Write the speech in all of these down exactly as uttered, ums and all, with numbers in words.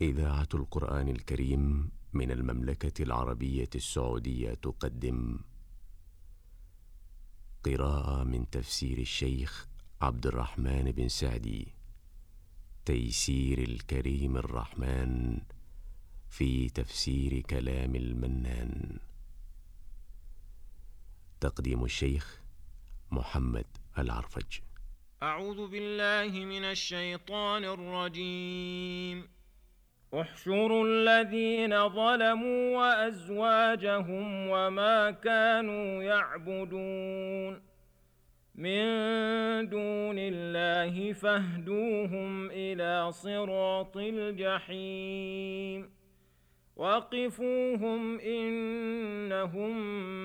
إذاعة القرآن الكريم من المملكة العربية السعودية تقدم قراءة من تفسير الشيخ عبد الرحمن بن سعدي، تيسير الكريم الرحمن في تفسير كلام المنان. تقديم الشيخ محمد العرفج. أعوذ بالله من الشيطان الرجيم. احشروا الذين ظلموا وأزواجهم وما كانوا يعبدون من دون الله فاهدوهم إلى صراط الجحيم وقفوهم إنهم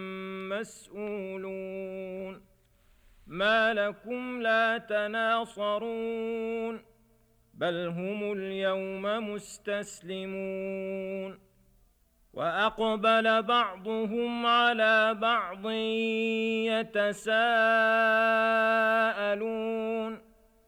مسؤولون. ما لكم لا تناصرون بل هم اليوم مستسلمون. وأقبل بعضهم على بعض يتساءلون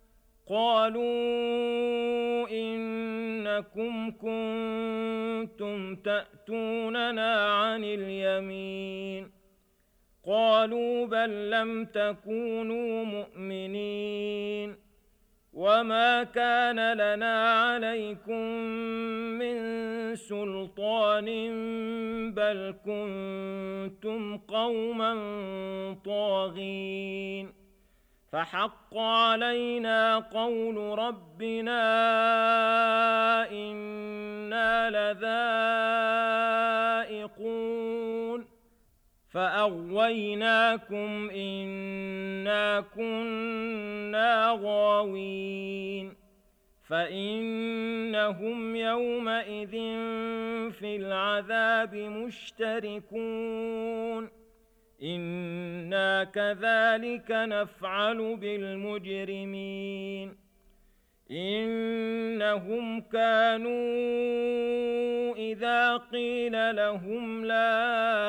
قالوا إنكم كنتم تأتوننا عن اليمين قالوا بل لم تكونوا مؤمنين وما كان لنا عليكم من سلطان بل كنتم قوما طاغين فحق علينا قول ربنا إنا لذائقون فأغويناكم إنا كنا غاوين فإنهم يومئذ في العذاب مشتركون إنا كذلك نفعل بالمجرمين إنهم كانوا إذا قيل لهم لا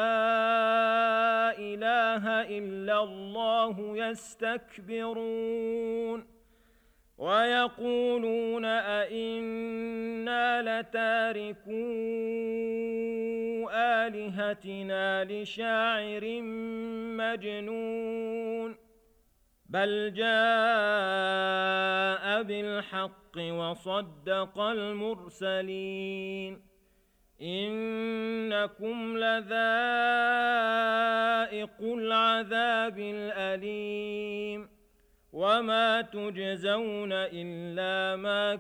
إله إلا الله يستكبرون ويقولون أئنا لتاركو آلهتنا لشاعر مجنون بل جاء بالحق وصدق المرسلين إنكم لذائق العذاب الأليم وما تجزون إلا ما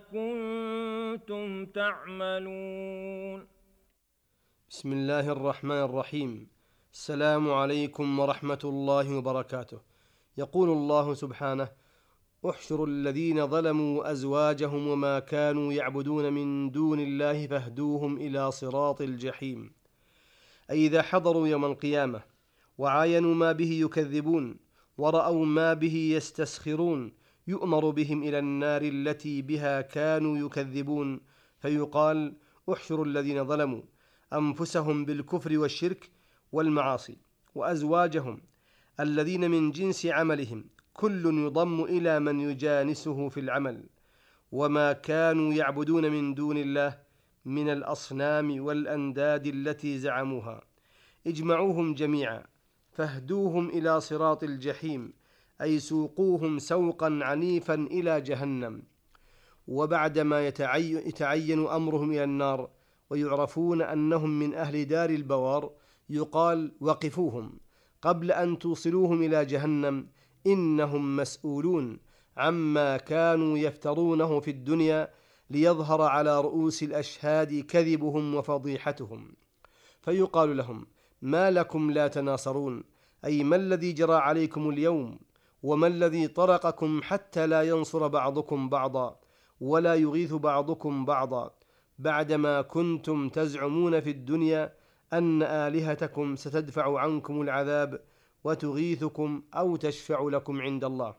كنتم تعملون. بسم الله الرحمن الرحيم. السلام عليكم ورحمة الله وبركاته. يقول الله سبحانه: احشروا الذين ظلموا أزواجهم وما كانوا يعبدون من دون الله فاهدوهم إلى صراط الجحيم. أي إذا حضروا يوم القيامة وعاينوا ما به يكذبون ورأوا ما به يستسخرون يؤمر بهم إلى النار التي بها كانوا يكذبون، فيقال: احشروا الذين ظلموا أنفسهم بالكفر والشرك والمعاصي وأزواجهم الذين من جنس عملهم كل يضم إلى من يجانسه في العمل، وما كانوا يعبدون من دون الله من الأصنام والأنداد التي زعموها، اجمعوهم جميعا فاهدوهم إلى صراط الجحيم، أي سوقوهم سوقا عنيفا إلى جهنم. وبعدما يتعين أمرهم إلى النار ويعرفون أنهم من أهل دار البوار يقال: وقفوهم قبل أن توصلوهم إلى جهنم إنهم مسؤولون عما كانوا يفترونه في الدنيا ليظهر على رؤوس الأشهاد كذبهم وفضيحتهم. فيقال لهم: ما لكم لا تناصرون، أي ما الذي جرى عليكم اليوم، وما الذي طرقكم حتى لا ينصر بعضكم بعضا ولا يغيث بعضكم بعضا، بعدما كنتم تزعمون في الدنيا أن آلهتكم ستدفع عنكم العذاب وتغيثكم أو تشفع لكم عند الله.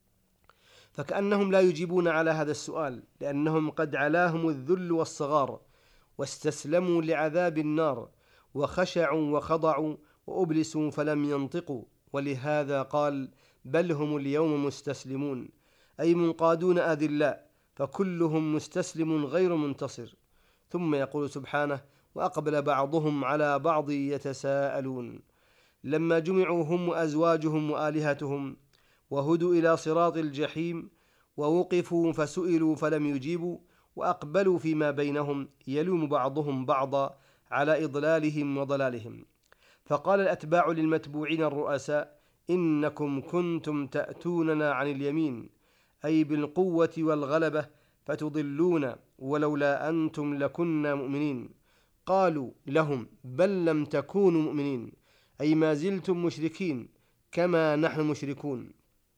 فكأنهم لا يجيبون على هذا السؤال، لأنهم قد علاهم الذل والصغار واستسلموا لعذاب النار وخشعوا وخضعوا وأبلسوا فلم ينطقوا، ولهذا قال: بل هم اليوم مستسلمون، أي منقادون أذلاء، فكلهم مستسلم غير منتصر. ثم يقول سبحانه: وأقبل بعضهم على بعض يتساءلون. لما جمعوا هم وأزواجهم وآلهتهم وهدوا إلى صراط الجحيم ووقفوا فسئلوا فلم يجيبوا وأقبلوا فيما بينهم يلوم بعضهم بعضا على إضلالهم وضلالهم. فقال الأتباع للمتبوعين الرؤساء: إنكم كنتم تأتوننا عن اليمين، أي بالقوة والغلبة، فتضلون، ولولا أنتم لكنا مؤمنين. قالوا لهم: بل لم تكونوا مؤمنين، أي ما زلتم مشركين كما نحن مشركون.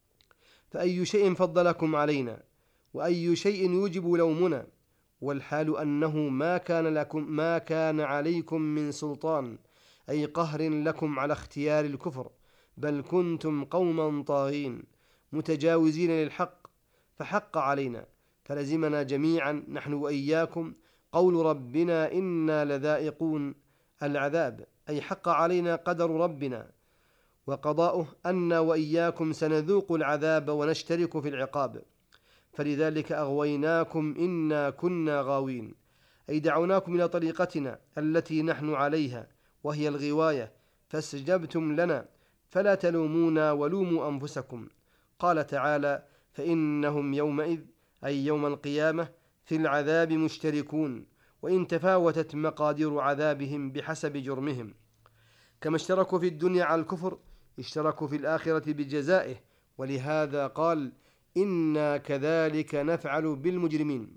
فأي شيء فضلكم علينا، وأي شيء يوجب لومنا، والحال أنه ما كان لكم ما كان عليكم من سلطان، أي قهر لكم على اختيار الكفر، بل كنتم قوما طاغين متجاوزين للحق، فحق علينا فلزمنا جميعا نحن وإياكم قول ربنا إنا لذائقون العذاب، أي حق علينا قدر ربنا وقضاؤه أنا وإياكم سنذوق العذاب ونشترك في العقاب، فلذلك أغويناكم إنا كنا غاوين، أي دعوناكم إلى طريقتنا التي نحن عليها وهي الغواية، فاستجبتم لنا فلا تلومونا ولوموا أنفسكم. قال تعالى: فإنهم يومئذ، أي يوم القيامة، في العذاب مشتركون، وإن تفاوتت مقادير عذابهم بحسب جرمهم، كما اشتركوا في الدنيا على الكفر اشتركوا في الآخرة بجزائه، ولهذا قال: إنا كذلك نفعل بالمجرمين.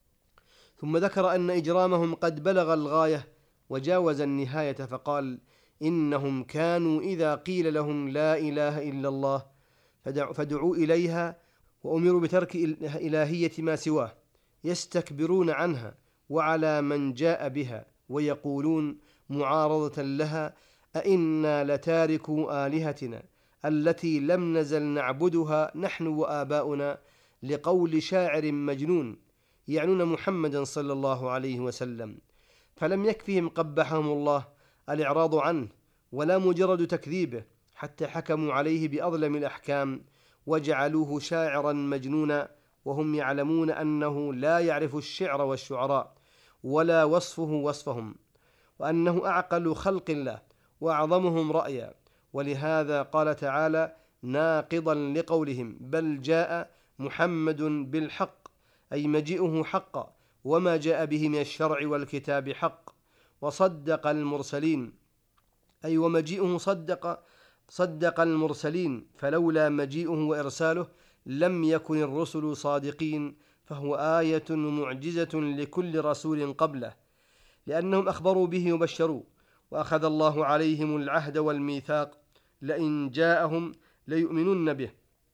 ثم ذكر أن إجرامهم قد بلغ الغاية وجاوز النهاية، فقال: إنهم كانوا إذا قيل لهم لا إله إلا الله فدعوا إليها وأمروا بترك إلهية ما سواه يستكبرون عنها وعلى من جاء بها، ويقولون معارضة لها: أئنا لتاركوا آلهتنا التي لم نزل نعبدها نحن وآباؤنا لقول شاعر مجنون، يعنون محمدا صلى الله عليه وسلم. فلم يكفهم قبحهم الله الإعراض عنه ولا مجرد تكذيبه، حتى حكموا عليه بأظلم الأحكام وجعلوه شاعرا مجنونا، وهم يعلمون أنه لا يعرف الشعر والشعراء ولا وصفه وصفهم، وأنه أعقل خلق الله وأعظمهم رأيا. ولهذا قال تعالى ناقضا لقولهم: بل جاء محمد بالحق، أي مجيئه حقا، وما جاء به من الشرع والكتاب حق، وصدق المرسلين، أي ومجيئه صدق صدق المرسلين، فلولا مجيئه وإرساله لم يكن الرسل صادقين، فهو آية ومعجزة لكل رسول قبله، لأنهم أخبروا به وبشروا، وأخذ الله عليهم العهد والميثاق: لئن جاءهم ليؤمنن به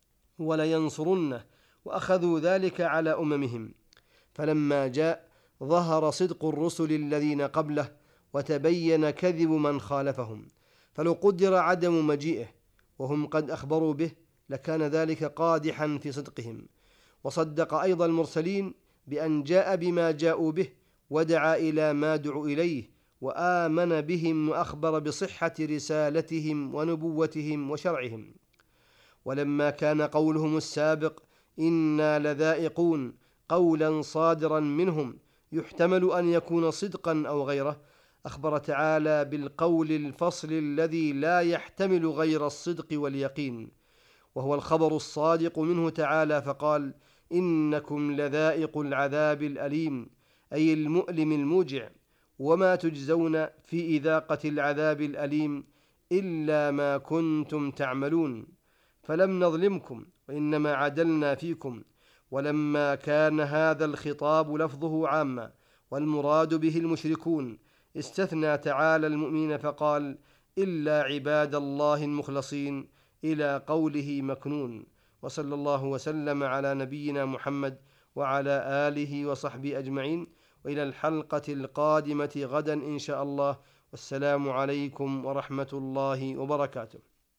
ولينصرنه، وأخذوا ذلك على أممهم. فلما جاء ظهر صدق الرسل الذين قبله وتبين كذب من خالفهم، فلو قدر عدم مجيئه وهم قد أخبروا به لكان ذلك قادحا في صدقهم. وصدق أيضا المرسلين بأن جاء بما جاءوا به ودعا إلى ما دعوا إليه، وآمن بهم وأخبر بصحة رسالتهم ونبوتهم وشرعهم. ولما كان قولهم السابق إنا لذائقون قولا صادرا منهم يحتمل أن يكون صدقا أو غيره، أخبر تعالى بالقول الفصل الذي لا يحتمل غير الصدق واليقين، وهو الخبر الصادق منه تعالى، فقال: إنكم لذائق العذاب الأليم، أي المؤلم الموجع، وما تجزون في إذاقة العذاب الأليم إلا ما كنتم تعملون، فلم نظلمكم وإنما عدلنا فيكم. ولما كان هذا الخطاب لفظه عاما والمراد به المشركون، استثنى تعالى المؤمنين فقال: إلا عباد الله المخلصين، إلى قوله مكنون. وصلى الله وسلم على نبينا محمد وعلى آله وصحبه أجمعين، وإلى الحلقة القادمة غدا إن شاء الله، والسلام عليكم ورحمة الله وبركاته.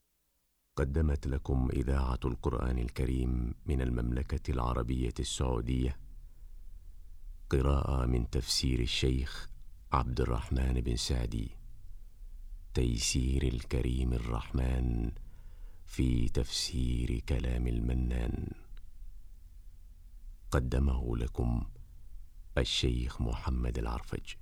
قدمت لكم إذاعة القرآن الكريم من المملكة العربية السعودية قراءة من تفسير الشيخ عبد الرحمن بن سعدي، تيسير الكريم الرحمن في تفسير كلام المنان. قدمه لكم الشيخ محمد العرفج.